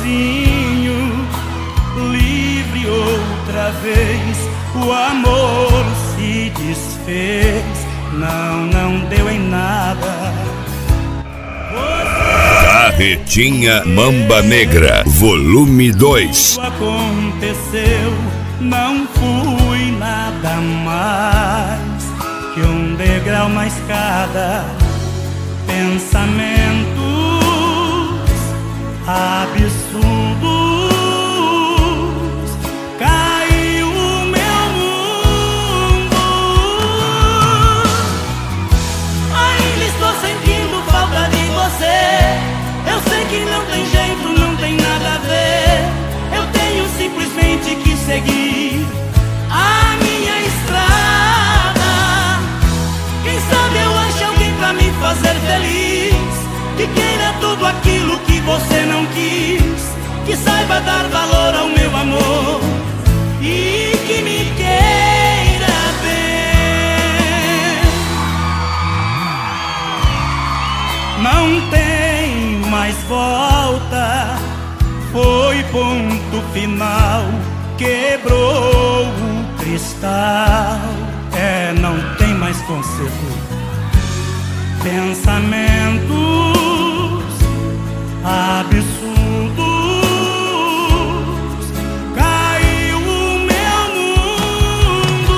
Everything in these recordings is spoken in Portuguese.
sozinho, livre outra vez. O amor se desfez, não deu em nada. Carretinha Mamba Negra, volume 2. Aconteceu, não fui nada mais que um degrau na escada. Pensamentos absurdos, caiu o meu mundo. Ainda estou sentindo falta de você. Eu sei que não tem jeito, não tem nada a ver. Eu tenho simplesmente que seguir a minha estrada. Quem sabe eu acho alguém pra me fazer feliz, que queira tudo aquilo que você não quis, que saiba dar valor ao meu amor e que me queira bem. Não tem mais volta, foi ponto final, quebrou o cristal. Não tem mais conserto. Pensamentos absurdos, caiu o meu mundo.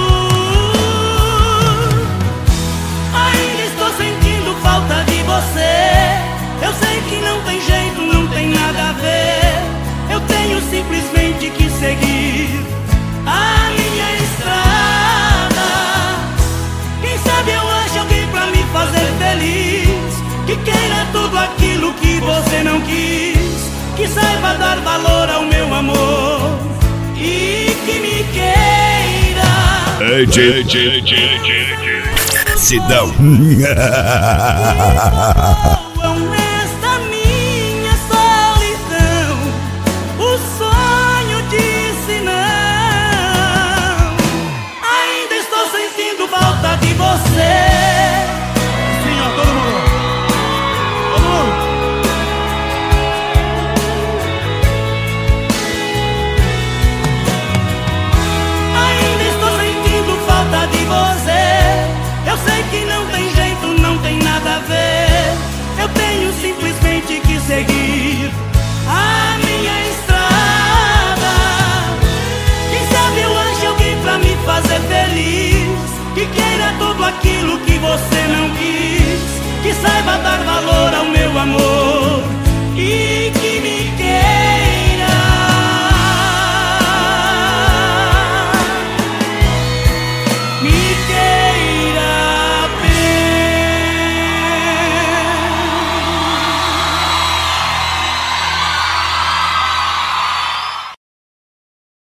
Ainda estou sentindo falta de você. Eu sei que não tem jeito, não tem nada a ver. Eu tenho simplesmente que seguir a minha estrada. Quem sabe eu acho alguém pra me fazer feliz, que queira tudo aquilo que você não quis, que saiba dar valor ao meu amor e que me queira. Sidão.